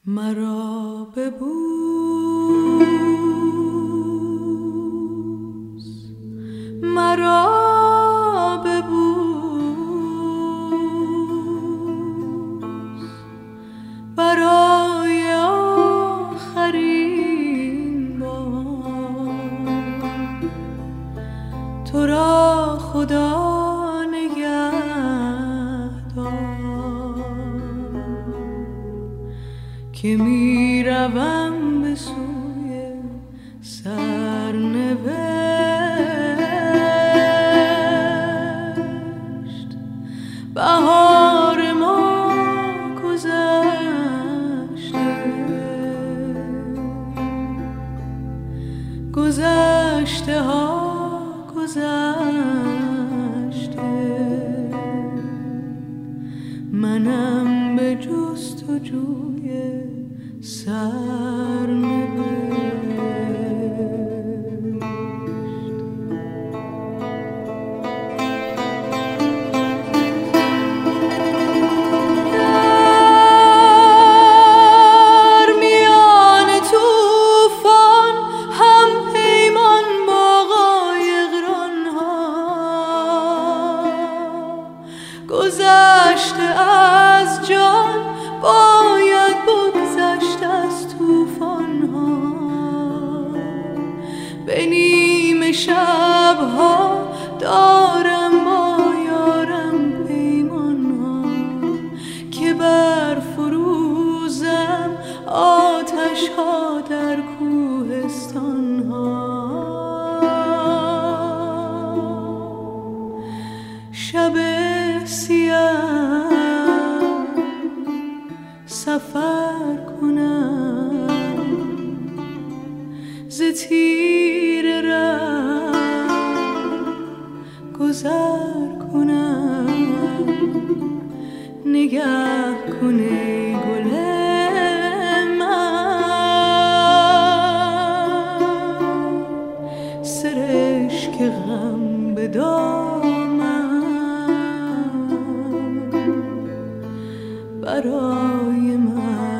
مرا ببوس، مرا ببوس، برای آخرین بار. تو را خدا نگهدار که می روم به سوی سرنوشت. بهار ما گذشته، گذشته ها گذشته، منم به جستجوی سرنوشت. در میان طوفان هم پیمان با قایقران‌ها، گذشته از جان باید بگذشت از طوفان‌ها. به نیمه شب‌ها دارم با یارم پیمان‌ها که بر فروزم آتش‌ها در کوهستان‌ها. شب سیاه سفر کنم، ز تیره ره گذر کنم. نگه کن ای گل من، سرشک غم به دامن برای من.